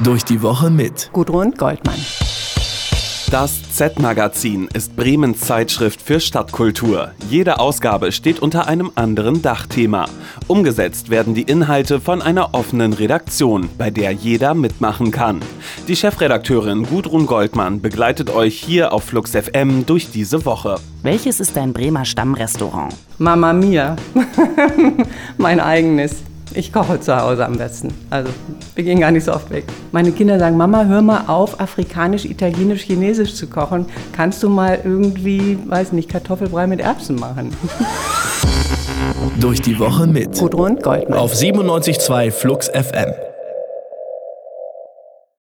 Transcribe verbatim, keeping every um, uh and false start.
Durch die Woche mit Gudrun Goldmann. Das Z-Magazin ist Bremens Zeitschrift für Stadtkultur. Jede Ausgabe steht unter einem anderen Dachthema. Umgesetzt werden die Inhalte von einer offenen Redaktion, bei der jeder mitmachen kann. Die Chefredakteurin Gudrun Goldmann begleitet euch hier auf Flux F M durch diese Woche. Welches ist dein Bremer Stammrestaurant? Mama Mia. Mein eigenes. Ich koche zu Hause am besten. Also, wir gehen gar nicht so oft weg. Meine Kinder sagen, Mama, hör mal auf, afrikanisch, italienisch, chinesisch zu kochen. Kannst du mal irgendwie, weiß nicht, Kartoffelbrei mit Erbsen machen? Durch die Woche mit Gudrun Goldmann. auf siebenundneunzig Komma zwei Flux F M.